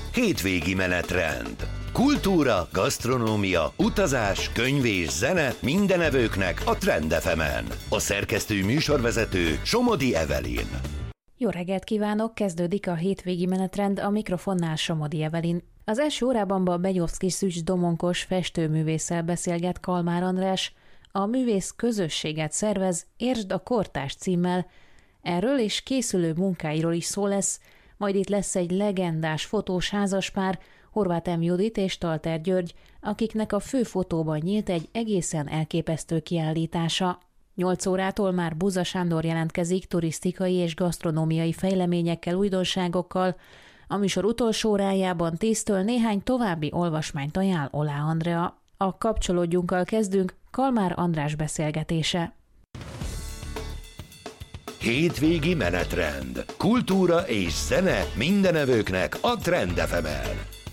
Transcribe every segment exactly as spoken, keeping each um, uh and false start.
Hétvégi menetrend. Kultúra, gasztronómia, utazás, könyvés, zene minden evőknek a Trend ef emen. A szerkesztő műsorvezető Somodi Evelyn. Jó reggelt kívánok, kezdődik a hétvégi menetrend, a mikrofonnál Somodi Evelyn. Az első órában Benyovszky Szűcs Domonkos festőművésszel beszélget Kalmár András. A művész közösséget szervez, Értsd a kortárs címmel. Erről és készülő munkáiról is szó lesz, majd itt lesz egy legendás fotós házaspár, Horváth M. Judit és Stalter György, akiknek a fő fotóban nyílt egy egészen elképesztő kiállítása. Nyolc órától már Buza Sándor jelentkezik turisztikai és gasztronómiai fejleményekkel, újdonságokkal. A műsor utolsó órájában tíztől néhány további olvasmányt ajánl Olá Andrea. A Kapcsolódjunkkal kezdünk, Kalmár András beszélgetése. Hétvégi menetrend. Kultúra és zene minden evőknek a Trend ef emen.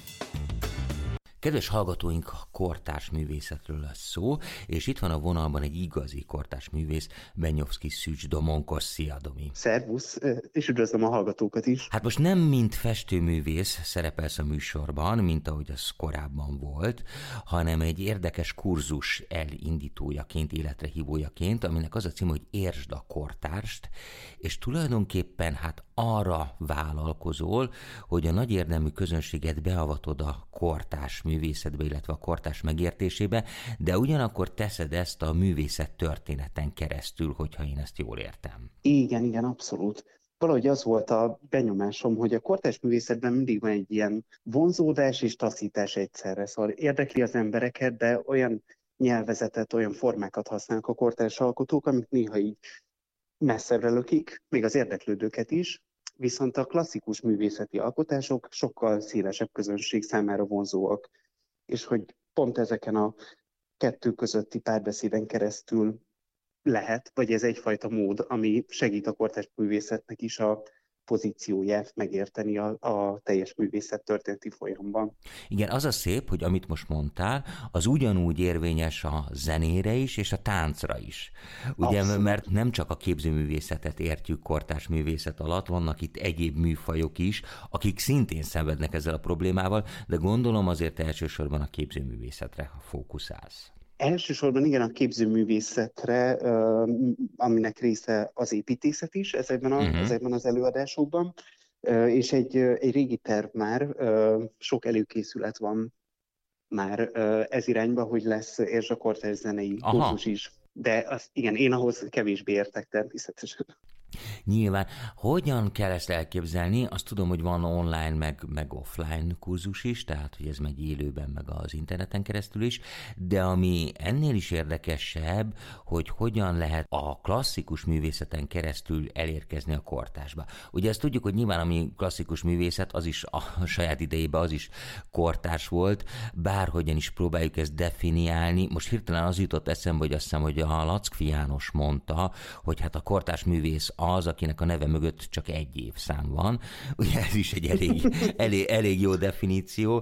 Kedves hallgatóink, kortárs művészetről lesz szó, és itt van a vonalban egy igazi kortárs művész, Benyovszky Szűcs Domonkos. Szia, Domi! Szervusz, és üdvözlöm a hallgatókat is! Hát most nem mint festőművész szerepelsz a műsorban, mint ahogy az korábban volt, hanem egy érdekes kurzus elindítójaként, életre hívójaként, aminek az a cím, hogy Értsd a kortárst, és tulajdonképpen hát arra vállalkozol, hogy a nagy érdemű közönséget beavatod a kortárs művészetbe, illetve a kortárs megértésébe, de ugyanakkor teszed ezt a művészet történeten keresztül, hogyha én ezt jól értem. Igen, igen, abszolút. Valahogy az volt a benyomásom, hogy a kortárs művészetben mindig van egy ilyen vonzódás és taszítás egyszerre. Szóval érdekli az embereket, de olyan nyelvezetet, olyan formákat használnak a kortárs alkotók, amik néha így messzebbre lökik, még az érdeklődőket is, viszont a klasszikus művészeti alkotások sokkal szélesebb közönség számára vonzóak, és hogy pont ezeken a kettő közötti párbeszéden keresztül lehet, vagy ez egyfajta mód, ami segít a kortárs művészetnek is a pozícióját megérteni a, a teljes művészet történeti folyamban. Igen, az a szép, hogy amit most mondtál, az ugyanúgy érvényes a zenére is, és a táncra is. Ugye, abszolút. Mert nem csak a képzőművészetet értjük kortárs művészet alatt, vannak itt egyéb műfajok is, akik szintén szenvednek ezzel a problémával, de gondolom azért elsősorban a képzőművészetre fókuszálsz. Elsősorban igen, a képzőművészetre, aminek része az építészet is ezekben, a, uh-huh. ezekben az előadásokban, és egy, egy régi terv már, sok előkészület van már ez irányba, hogy lesz Értsd a kortárs zenei kurzus is. De az, igen, én ahhoz kevésbé értek természetesen. Nyilván. Hogyan kell ezt elképzelni? Azt tudom, hogy van online, meg, meg offline kurzus is, tehát hogy ez megy élőben, meg az interneten keresztül is, de ami ennél is érdekesebb, hogy hogyan lehet a klasszikus művészeten keresztül elérkezni a kortársba. Ugye ezt tudjuk, hogy nyilván ami klasszikus művészet, az is a saját idejében az is kortárs volt, bárhogyan is próbáljuk ezt definiálni. Most hirtelen az jutott eszembe, hogy azt hiszem, hogy a Lackfi János mondta, hogy hát a kortárs művész az, akinek a neve mögött csak egy évszám van. Ugye ez is egy elég, elég, elég jó definíció,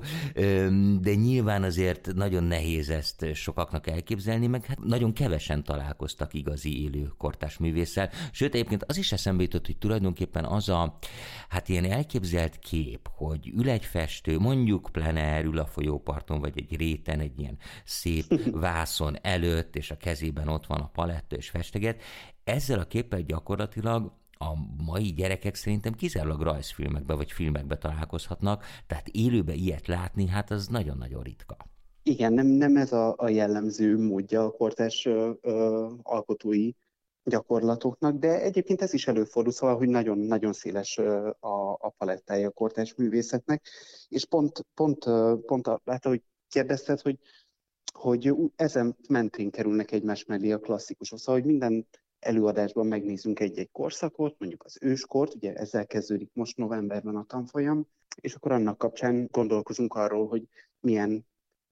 de nyilván azért nagyon nehéz ezt sokaknak elképzelni, meg hát nagyon kevesen találkoztak igazi élő kortárs művésszel. Sőt, egyébként az is eszembe jutott, hogy tulajdonképpen az a, hát ilyen elképzelt kép, hogy ül egy festő, mondjuk plener, ül a folyóparton, vagy egy réten, egy ilyen szép vászon előtt, és a kezében ott van a paletta, és festeget. Ezzel a képpel gyakorlatilag a mai gyerekek szerintem kizárólag rajzfilmekbe vagy filmekbe találkozhatnak, tehát élőben ilyet látni, hát az nagyon-nagyon ritka. Igen, nem, nem ez a, a jellemző módja a kortárs ö, ö, alkotói gyakorlatoknak, de egyébként ez is előfordul, szóval, hogy nagyon-nagyon széles ö, a, a palettája a kortárs művészetnek, és pont, pont, ö, pont hát, ahogy kérdezted, hogy, hogy ezen mentén kerülnek egymás mellé a klasszikusok, szóval, hogy minden előadásban megnézzünk egy-egy korszakot, mondjuk az őskort, ugye ezzel kezdődik most novemberben a tanfolyam, és akkor annak kapcsán gondolkozunk arról, hogy milyen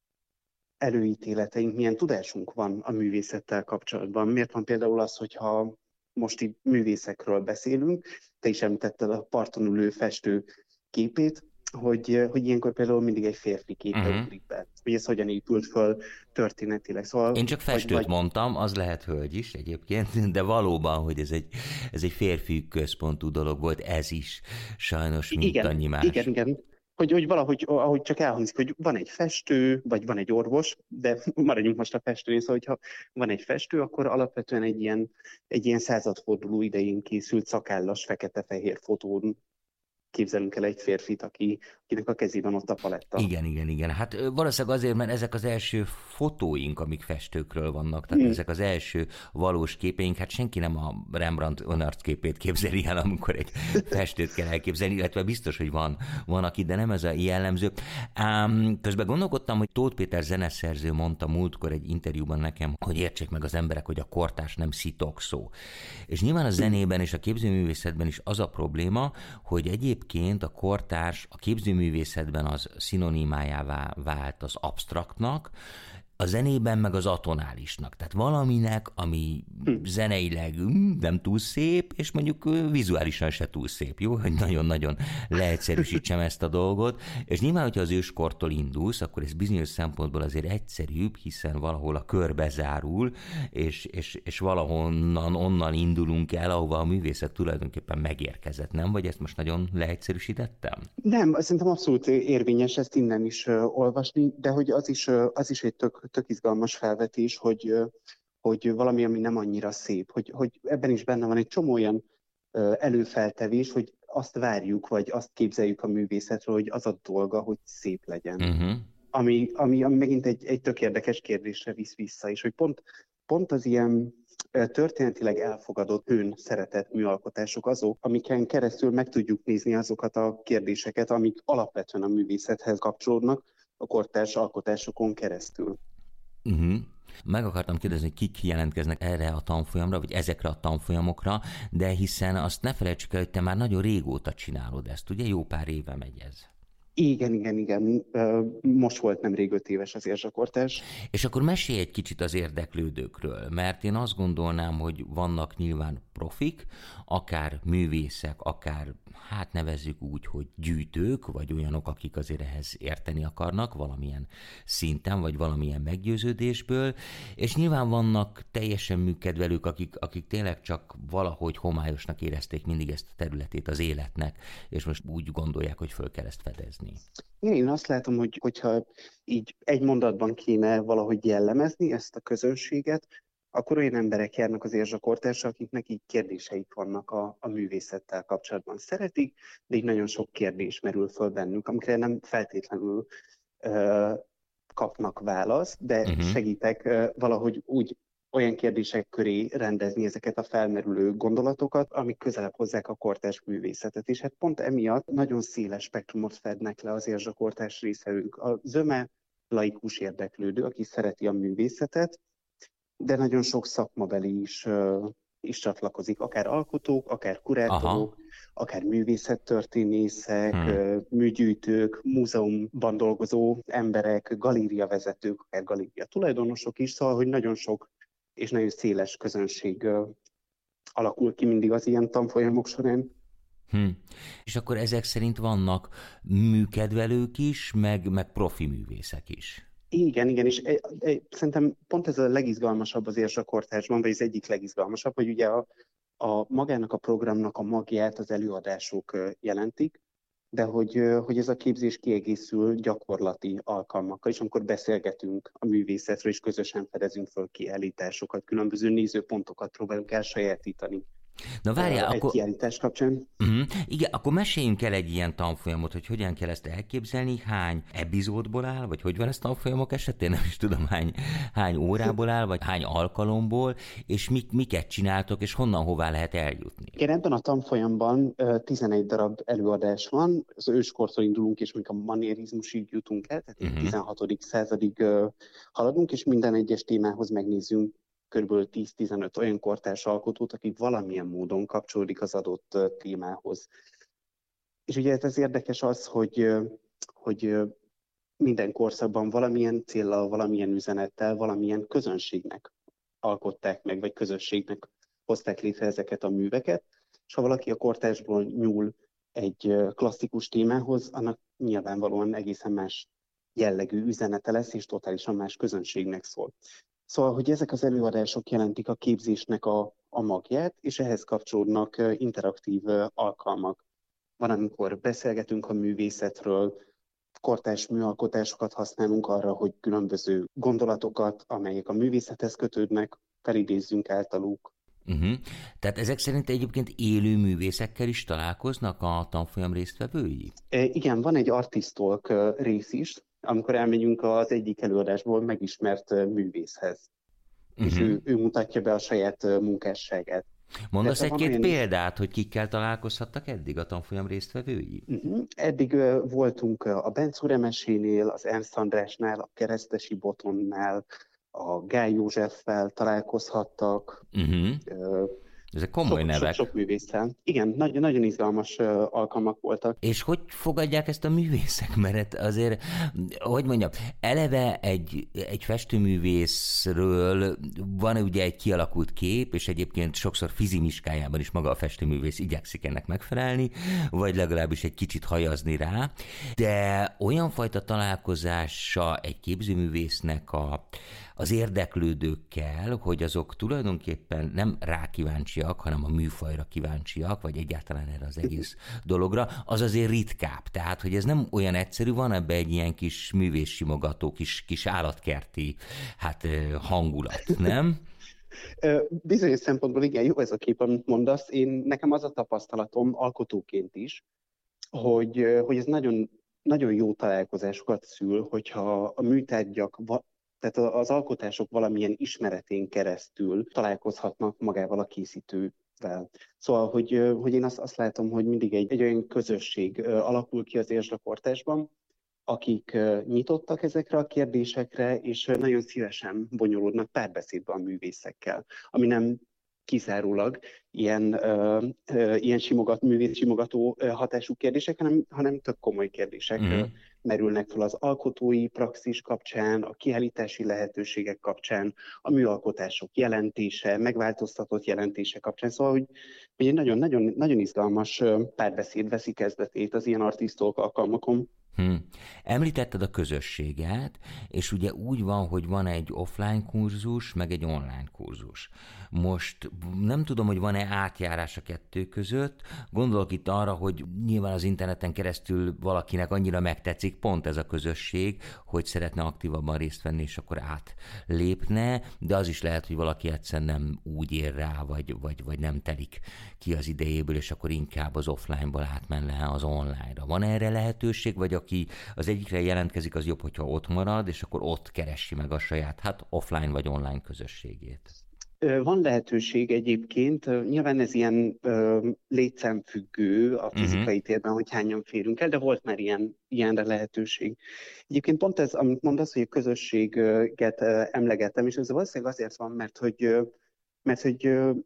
előítéleteink, milyen tudásunk van a művészettel kapcsolatban. Miért van például az, hogyha most így művészekről beszélünk, te is említetted a parton ülő festő képét, hogy, hogy ilyenkor például mindig egy férfi képe uh-huh. ugrik be. Hogy ez hogyan épült föl történetileg. Szóval, Én csak festőt vagy, mondtam, az lehet hölgy is egyébként, de valóban, hogy ez egy, ez egy férfi központú dolog volt, ez is sajnos mint igen, annyi más. Igen, igen. hogy, hogy valahogy, ahogy csak elhangzik, hogy van egy festő, vagy van egy orvos, de maradjunk most a festőnél, szóval, hogyha van egy festő, akkor alapvetően egy ilyen, egy ilyen századforduló idején készült szakállas, fekete-fehér fotón képzelünk el egy férfit, aki, akinek a kezében ott a paletta. Igen, igen, igen. Hát valószínűleg azért, mert ezek az első fotóink, amik festőkről vannak, tehát hmm. ezek az első valós képeink, hát senki nem a Rembrandt önarcképét képzeli el, amikor egy festőt kell elképzelni, illetve biztos, hogy van, van aki, de nem ez a jellemző. Ám közben gondolkodtam, hogy Tóth Péter zeneszerző mondta múltkor egy interjúban nekem, hogy értsék meg az emberek, hogy a kortárs nem szitokszó. És nyilván a zenében és a képzőművészetben is az a probléma, hogy egyéb Egyébként a kortárs a képzőművészetben az szinonimájává vált az absztraktnak, a zenében meg az atonálisnak. Tehát valaminek, ami zeneileg nem túl szép, és mondjuk vizuálisan se túl szép, jó? Hogy nagyon-nagyon leegyszerűsítsem ezt a dolgot. És nyilván, hogyha az őskortól indulsz, akkor ez bizonyos szempontból azért egyszerűbb, hiszen valahol a kör bezárul, és, és, és valahonnan onnan indulunk el, ahova a művészet tulajdonképpen megérkezett, nem? Vagy ezt most nagyon leegyszerűsítettem? Nem, szerintem abszolút érvényes ezt innen is uh, olvasni, de hogy az is, uh, az is egy tök, tök izgalmas felvetés, hogy, uh, hogy valami, ami nem annyira szép, hogy, hogy ebben is benne van egy csomó olyan uh, előfeltevés, hogy azt várjuk, vagy azt képzeljük a művészetről, hogy az a dolga, hogy szép legyen. Uh-huh. Ami, ami, ami megint egy, egy tök érdekes kérdésre visz vissza, és hogy pont, pont az ilyen történetileg elfogadott, hőn szeretett műalkotások azok, amiken keresztül meg tudjuk nézni azokat a kérdéseket, amik alapvetően a művészethez kapcsolódnak a kortárs alkotásokon keresztül. Uh-huh. Meg akartam kérdezni, hogy kik jelentkeznek erre a tanfolyamra, vagy ezekre a tanfolyamokra, de hiszen azt ne felejtsük el, hogy te már nagyon régóta csinálod ezt, ugye? Jó pár éve megy ez. Igen, igen, igen. Most volt nemrég öt éves az érzsakortás. És akkor mesélj egy kicsit az érdeklődőkről, mert én azt gondolnám, hogy vannak nyilván profik, akár művészek, akár, hát nevezzük úgy, hogy gyűjtők, vagy olyanok, akik azért ehhez érteni akarnak valamilyen szinten, vagy valamilyen meggyőződésből, és nyilván vannak teljesen műkedvelők, akik, akik tényleg csak valahogy homályosnak érezték mindig ezt a területét az életnek, és most úgy gondolják, hogy föl kell ezt fedezni. Én azt látom, hogy hogyha így egy mondatban kéne valahogy jellemezni ezt a közönséget, akkor olyan emberek járnak az érzsakortásra, akiknek így kérdéseik vannak a, a művészettel kapcsolatban. Szeretik, de így nagyon sok kérdés merül föl bennük, amikre nem feltétlenül uh, kapnak választ, de uh-huh. segítek uh, valahogy úgy olyan kérdések köré rendezni ezeket a felmerülő gondolatokat, amik közelebb hozzák a kortárs művészetet. És hát pont emiatt nagyon széles spektrumot fednek le az érzsakortárs részevők. A zöme laikus érdeklődő, aki szereti a művészetet, de nagyon sok szakmabeli is, uh, is csatlakozik, akár alkotók, akár kurátorok, Aha. akár művészettörténészek, hmm. uh, műgyűjtők, múzeumban dolgozó emberek, galériavezetők, akár galéria tulajdonosok is, szóval, hogy nagyon sok és nagyon széles közönség uh, alakul ki mindig az ilyen tanfolyamok során. Hm. És akkor ezek szerint vannak műkedvelők is, meg, meg profi művészek is. Igen, igen, és e, e, szerintem pont ez a legizgalmasabb az érzsakortásban, vagy az egyik legizgalmasabb, hogy ugye a, a magának a programnak a magját az előadások jelentik, de hogy, hogy ez a képzés kiegészül gyakorlati alkalmakkal, és amikor beszélgetünk a művészetről, és közösen fedezünk föl kiállításokat, különböző nézőpontokat próbálunk elsajátítani. Na várjál, egy akkor... kiállítás kapcsán. Uh-huh. Igen, akkor meséljünk el egy ilyen tanfolyamot, hogy hogyan kell ezt elképzelni, hány epizódból áll, vagy hogy van ez tanfolyamok esetén, nem is tudom, hány, hány órából áll, vagy hány alkalomból, és mik, miket csináltok, és honnan hová lehet eljutni? Igen, ebben a tanfolyamban tizenegy darab előadás van, az őskortól indulunk, és még a manierizmusig jutunk el, tehát uh-huh. tizenhatodik századig haladunk, és minden egyes témához megnézzünk kb. tíz-tizenöt olyan kortárs alkotót, aki valamilyen módon kapcsolódik az adott témához. És ugye ez érdekes az, hogy, hogy minden korszakban valamilyen céllal, valamilyen üzenettel, valamilyen közönségnek alkották meg, vagy közösségnek hozták létre ezeket a műveket, és ha valaki a kortársból nyúl egy klasszikus témához, annak nyilvánvalóan egészen más jellegű üzenete lesz, és totálisan más közönségnek szól. Szóval, hogy ezek az előadások jelentik a képzésnek a, a magját, és ehhez kapcsolódnak interaktív alkalmak. van, amikor beszélgetünk a művészetről, kortárs műalkotásokat használunk arra, hogy különböző gondolatokat, amelyek a művészethez kötődnek, felidézzünk általuk. Uh-huh. Tehát ezek szerint egyébként élő művészekkel is találkoznak a tanfolyam résztvevői? E, igen, van egy artistalk rész is, amikor elmegyünk az egyik előadásból megismert művészhez. Uh-huh. És ő, ő mutatja be a saját munkásságát. Mondasz egy-két olyan... példát, hogy kikkel találkozhattak eddig a tanfolyam résztvevői? Uh-huh. Eddig uh, voltunk a Bencúr Emesénél, az Ernst Andrásnál, a Keresztesi Botonnál, a Gály Józseffel találkozhattak. Uh-huh. Uh, Ezek komoly sok, nevek. Sok, sok művésszel. Igen, nagyon, nagyon izgalmas uh, alkalmak voltak. És hogy fogadják ezt a művészek? Mert azért, hogy mondjam, eleve egy, egy festőművészről van ugye egy kialakult kép, és egyébként sokszor fizimiskájában is maga a festőművész igyekszik ennek megfelelni, vagy legalábbis egy kicsit hajazni rá, de olyan fajta találkozása egy képzőművésznek a az érdeklődőkkel, hogy azok tulajdonképpen nem rá kíváncsiak, hanem a műfajra kíváncsiak, vagy egyáltalán erre az egész dologra, az azért ritkább. Tehát, hogy ez nem olyan egyszerű, van ebbe egy ilyen kis művészsimogató, kis, kis állatkerti hát, hangulat, nem? Bizonyos szempontból igen, jó ez a kép, amit mondasz. Én, nekem az a tapasztalatom alkotóként is, hogy, hogy ez nagyon, nagyon jó találkozásokat szül, hogyha a műtárgyak tehát az alkotások valamilyen ismeretén keresztül találkozhatnak magával a készítővel. Szóval, hogy, hogy én azt, azt látom, hogy mindig egy, egy olyan közösség alakul ki az érzsakortásban, akik nyitottak ezekre a kérdésekre, és nagyon szívesen bonyolódnak párbeszédbe a művészekkel, ami nem kizárólag ilyen, uh, uh, ilyen simogat, művész simogató uh, hatású kérdések, hanem, hanem tök komoly kérdések mm. uh, merülnek fel az alkotói praxis kapcsán, a kiállítási lehetőségek kapcsán, a műalkotások jelentése, megváltoztatott jelentése kapcsán. Szóval, hogy, hogy egy nagyon, nagyon, nagyon izgalmas uh, párbeszéd veszi kezdetét az ilyen artistalk alkalmakon. Hmm. Említetted a közösséget, és ugye úgy van, hogy van egy offline kurzus, meg egy online kurzus. Most nem tudom, hogy van-e átjárás a kettő között, gondolok itt arra, hogy nyilván az interneten keresztül valakinek annyira megtetszik pont ez a közösség, hogy szeretne aktívabban részt venni, és akkor átlépne, de az is lehet, hogy valaki egyszerűen nem úgy ér rá, vagy, vagy, vagy nem telik ki az idejéből, és akkor inkább az offline-ból átmenne az online-ra. Van erre lehetőség, vagy aki az egyikre jelentkezik, az jobb, hogyha ott marad, és akkor ott keresi meg a saját, hát offline vagy online közösségét? Van lehetőség egyébként, nyilván ez ilyen ö, létszámfüggő a fizikai uh-huh. térben, hogy hányan férünk el, de volt már ilyen, ilyenre lehetőség. Egyébként pont ez, amit mondasz, hogy a közösséget emlegettem, és ez valószínűleg azért van, mert hogy, mert hogy,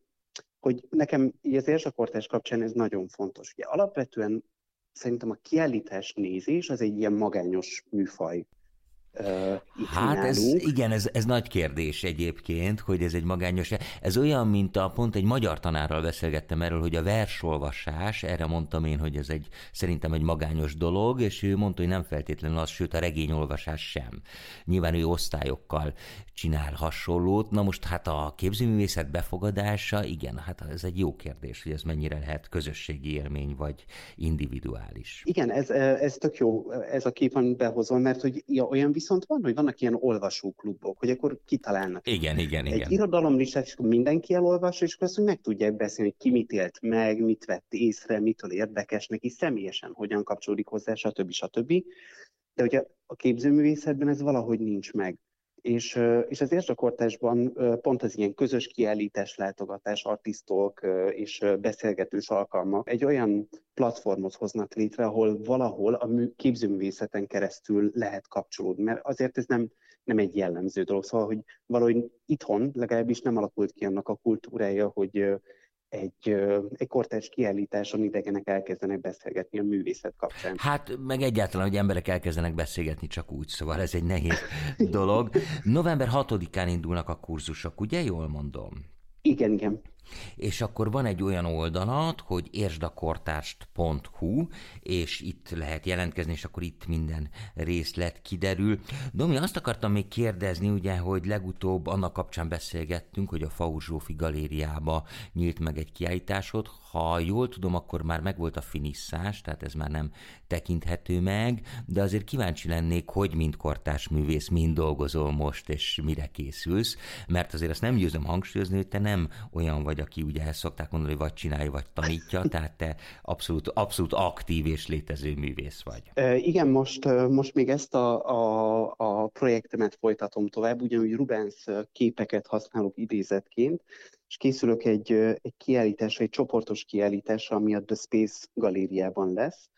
hogy nekem így az érzsakortás kapcsán ez nagyon fontos. Ugye alapvetően szerintem a kiállítás nézés az egy ilyen magányos műfaj. Uh, hát ez, igen, ez, ez nagy kérdés egyébként, hogy ez egy magányos, ez olyan, mint a pont egy magyar tanárral beszélgettem erről, hogy a versolvasás, erre mondtam én, hogy ez egy, szerintem egy magányos dolog, és ő mondta, hogy nem feltétlenül az, sőt a regényolvasás sem. Nyilván ő osztályokkal csinál hasonlót, na most hát a képzőművészet befogadása, igen, hát ez egy jó kérdés, hogy ez mennyire lehet közösségi élmény, vagy individuális. Igen, ez, ez tök jó, ez a kép, amit behozol, mert hogy ja, olyan viszont van, hogy vannak ilyen olvasóklubok, hogy akkor kitalálnak. Igen, igen, igen. Egy irodalomlistát, és akkor mindenki elolvas, és akkor azt meg tudják beszélni, hogy ki mit élt meg, mit vett észre, mitől érdekes neki, személyesen hogyan kapcsolódik hozzá, stb. stb. De ugye a képzőművészetben ez valahogy nincs meg. És, és az érzsakortásban pont az ilyen közös kiállítás, látogatás, artistalk és beszélgetős alkalmak egy olyan platformot hoznak létre, ahol valahol a mű, képzőművészeten keresztül lehet kapcsolódni, mert azért ez nem, nem egy jellemző dolog. Szóval, hogy valahogy itthon legalábbis nem alakult ki annak a kultúrája, hogy egy, egy kortárs kiállításon idegenek elkezdenek beszélgetni a művészet kapcsán. Hát meg egyáltalán, hogy emberek elkezdenek beszélgetni csak úgy, szóval ez egy nehéz dolog. november hatodikán indulnak a kurzusok, ugye? Jól mondom? Igen, igen. És akkor van egy olyan oldalat, hogy értsdakortást pont hu, és itt lehet jelentkezni, és akkor itt minden részlet kiderül. Domi, azt akartam még kérdezni, ugye, hogy legutóbb annak kapcsán beszélgettünk, hogy a Faust Zsófi galériába nyílt meg egy kiállításod. ha jól tudom, akkor már megvolt a finisszás, tehát ez már nem tekinthető meg, de azért kíváncsi lennék, hogy mint kortárs művész mind dolgozol most, és mire készülsz, mert azért azt nem győzöm hangsúlyozni, hogy te nem olyan vagy, aki ugye ezt szokták mondani, hogy vagy csinálja, vagy tanítja, tehát te abszolút, abszolút aktív és létező művész vagy. E, igen, most, most még ezt a, a, a projektemet folytatom tovább, ugyanúgy Rubens képeket használok idézetként, és készülök egy, egy kiállításra, egy csoportos kiállításra, ami a The Space galériában lesz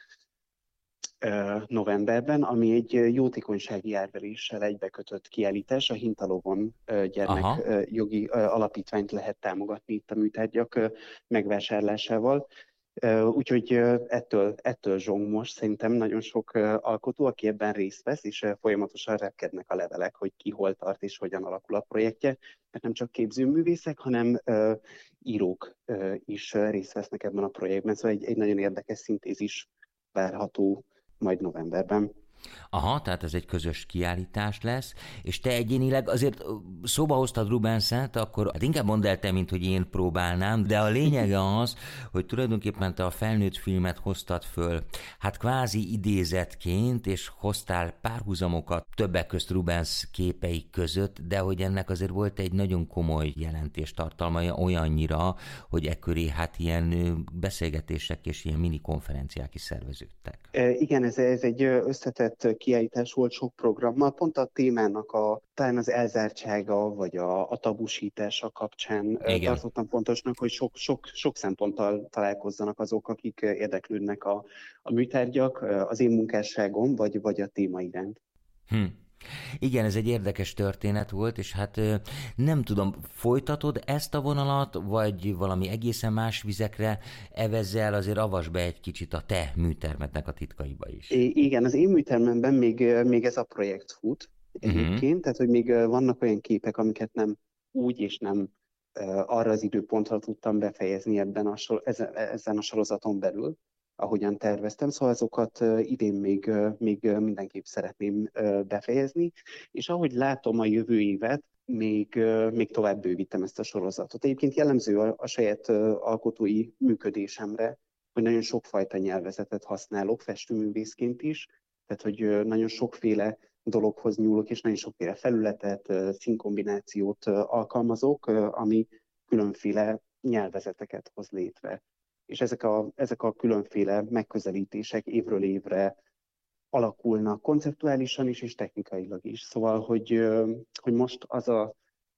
novemberben, ami egy jótékonysági árveréssel egybekötött kiállítás. A Hintalovon gyermekjogi alapítványt lehet támogatni itt a műtárgyak megvásárlásával. Úgyhogy ettől, ettől zsong most szerintem nagyon sok alkotó, aki ebben részt vesz, és folyamatosan repkednek a levelek, hogy ki hol tart és hogyan alakul a projektje. Mert nem csak képzőművészek, hanem uh, írók uh, is részt vesznek ebben a projektben. Szóval egy, egy nagyon érdekes szintézis várható majd novemberben. Aha, tehát ez egy közös kiállítás lesz, és te egyénileg azért szóba hoztad Rubenset, akkor hát inkább mondd el te, mint hogy én próbálnám, de a lényege az, hogy tulajdonképpen te a felnőtt filmet hoztad föl, hát kvázi idézetként, és hoztál párhuzamokat többek közt Rubens képei között, de hogy ennek azért volt egy nagyon komoly jelentéstartalma, olyannyira, hogy ekköré hát ilyen beszélgetések és ilyen mini konferenciák is szerveződtek. E, igen, ez, ez egy összetett kiállítás volt sok programmal, pont a témának a, talán az elzártsága, vagy a, a tabusítása kapcsán Igen. tartottam fontosnak, hogy sok, sok, sok szemponttal találkozzanak azok, akik érdeklődnek a, a műtárgyak, az én munkásságom, vagy, vagy a téma iránt. Hm. Igen, ez egy érdekes történet volt, és hát nem tudom, folytatod ezt a vonalat, vagy valami egészen más vizekre evezzel, azért avasd be egy kicsit a te műtermednek a titkaiba is. I- igen, az én műtermemben még, még ez a projekt fut egyébként, uh-huh. tehát hogy még vannak olyan képek, amiket nem úgy és nem arra az időpontra tudtam befejezni ebben a sor- ezen, ezen a sorozaton belül, ahogyan terveztem, szóval azokat idén még, még mindenképp szeretném befejezni, és ahogy látom a jövő évet, még, még tovább bővítem ezt a sorozatot. Egyébként jellemző a, a saját alkotói működésemre, hogy nagyon sokfajta nyelvezetet használok, festőművészként is, tehát hogy nagyon sokféle dologhoz nyúlok, és nagyon sokféle felületet, színkombinációt alkalmazok, ami különféle nyelvezeteket hoz létre. És ezek a, ezek a különféle megközelítések évről évre alakulnak konceptuálisan is, és technikailag is. Szóval, hogy, hogy most az a,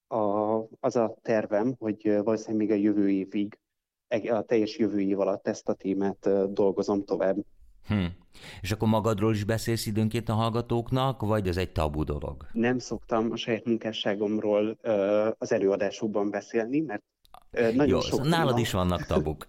a, az a tervem, hogy valószínűleg még a jövő évig, a teljes jövő év alatt ezt a témát dolgozom tovább. Hm. És akkor magadról is beszélsz időnként a hallgatóknak, vagy ez egy tabu dolog? Nem szoktam a saját munkásságomról az előadásokban beszélni, mert nagyon Jó, sok nálad téma. is vannak tabuk.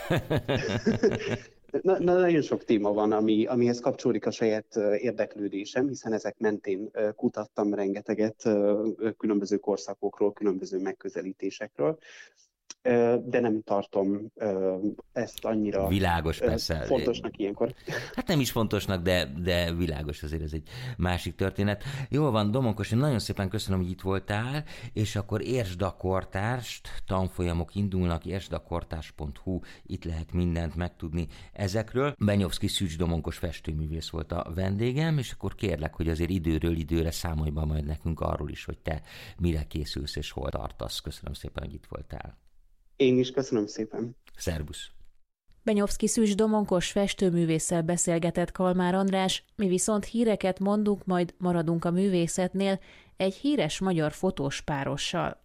na, na, nagyon sok téma van, ami, amihez kapcsolódik a saját érdeklődésem, hiszen ezek mentén kutattam rengeteget különböző korszakokról, különböző megközelítésekről, de nem tartom ezt annyira világos, persze. fontosnak ilyenkor. Hát nem is fontosnak, de, de világos, azért ez egy másik történet. Jól van, Domonkos, én nagyon szépen köszönöm, hogy itt voltál, és akkor értsd a kortárst, tanfolyamok indulnak, értsd a kortárs pont hu, itt lehet mindent megtudni ezekről. Benyovszky Szűcs Domonkos festőművész volt a vendégem, és akkor kérlek, hogy azért időről időre számolj be majd nekünk arról is, hogy te mire készülsz és hol tartasz. Köszönöm szépen, hogy itt voltál. Én is köszönöm szépen. Szervusz! Benyovszky Szűcs Domonkos festőművésszel beszélgetett Kalmár András, mi viszont híreket mondunk, majd maradunk a művészetnél egy híres magyar fotós párossal.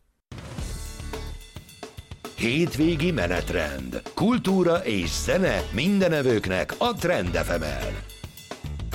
Hétvégi menetrend. Kultúra és zene mindenevőknek a Trend ef emen.